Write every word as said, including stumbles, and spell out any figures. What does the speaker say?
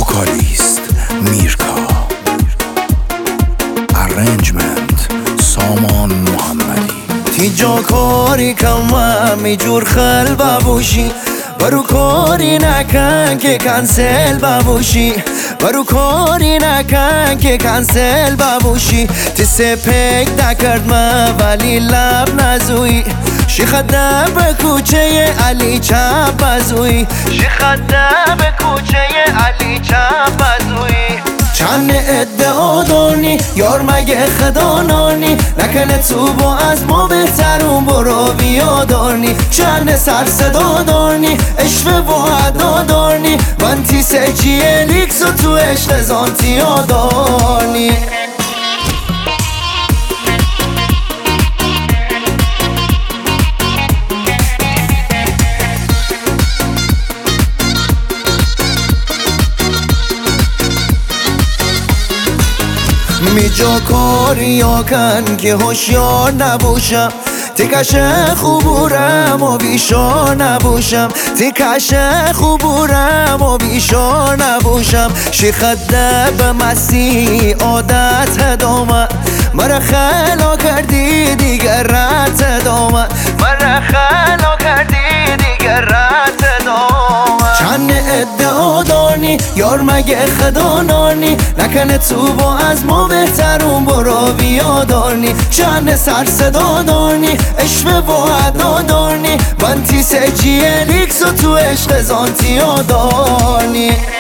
وکالیست میرکا، ارنجمنت سامان محمدی. تی جا کاری کم می جور خل ببوشی، برو کاری نکن که کنسل ببوشی، برو کاری نکن که کنسل ببوشی. تی سپک نکرد من ولی لب نزوی، شیخده به کوچه علی چپ بزوی، شیخده به کوچه علی چپ بزوی. چند ادعا دانی یار مگه خدانانی، نکنه تو با از ما بهترون برو بیادانی. چند سر صدا دانی عشق و عدا دانی، وانتی سجی الیکس و تو عشق زانتی آدانی. می جا کاری ها کن که هوشیار نباشم، تکش خوبورم و بیشار نباشم، تکش خوبورم و بیشار نباشم. شیخده به مسیح عادت دامن، مرا خلا کردی دیگر رت دامن، مرا خلا کردی دیگر رت دامن. چند ادعا دانی یار مگه خدانانی، نکنه تو با از ما بهترون برو بیادانی. چند سر صدا دانی عشق و عدا دانی، وانتی سجی الیکس و تو عشق زانتی آدانی.